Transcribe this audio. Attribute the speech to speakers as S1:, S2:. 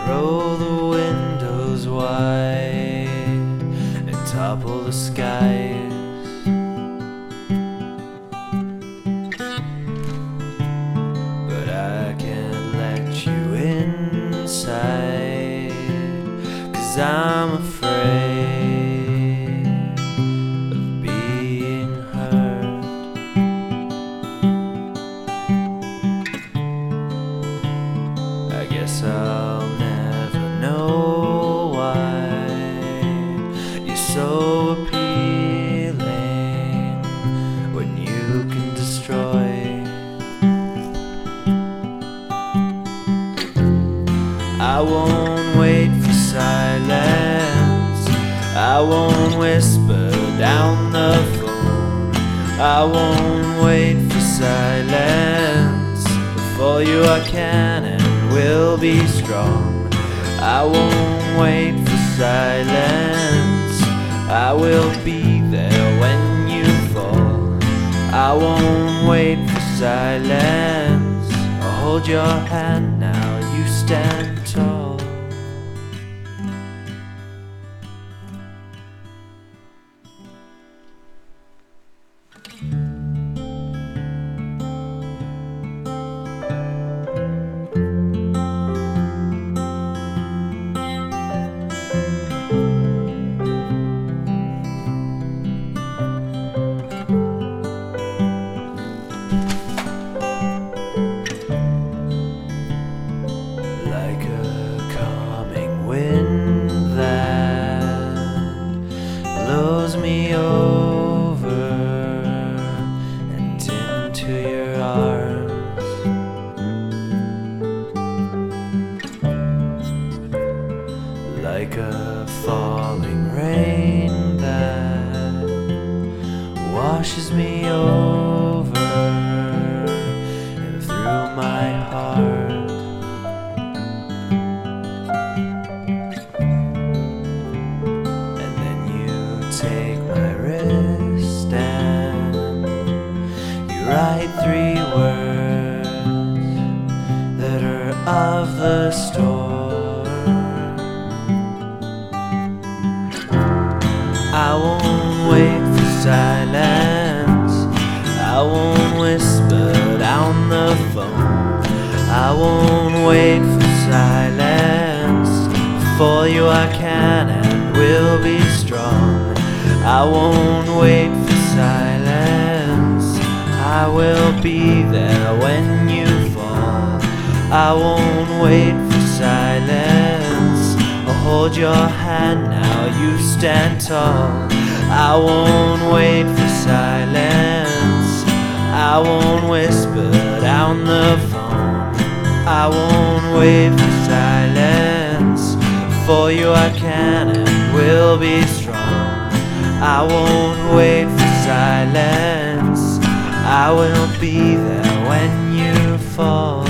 S1: Roll the windows wide and topple the skies. But I can't let you inside, 'cause I'm afraid of being hurt. I guess I'll never know why you're so appealing when you can destroy. I won't wait for silence, I won't whisper down the phone. I won't wait for silence, for you I can and will be strong. I won't wait for silence, I will be there when you fall. I won't wait for silence, I'll hold your hand now, you stand tall. Like a calming wind that blows me over and into your arms. Like a falling rain that washes me over and through my heart. Take my wrist and you write 3 words that are of the storm. I won't wait for silence, I won't whisper down the phone. I won't wait for silence, for you I can and will be strong. I won't wait for silence, I will be there when you fall. I won't wait for silence, I'll hold your hand now, you stand tall. I won't wait for silence, I won't whisper down the phone. I won't wait for silence, for you I can and will be strong. I won't wait for silence, I will be there when you fall.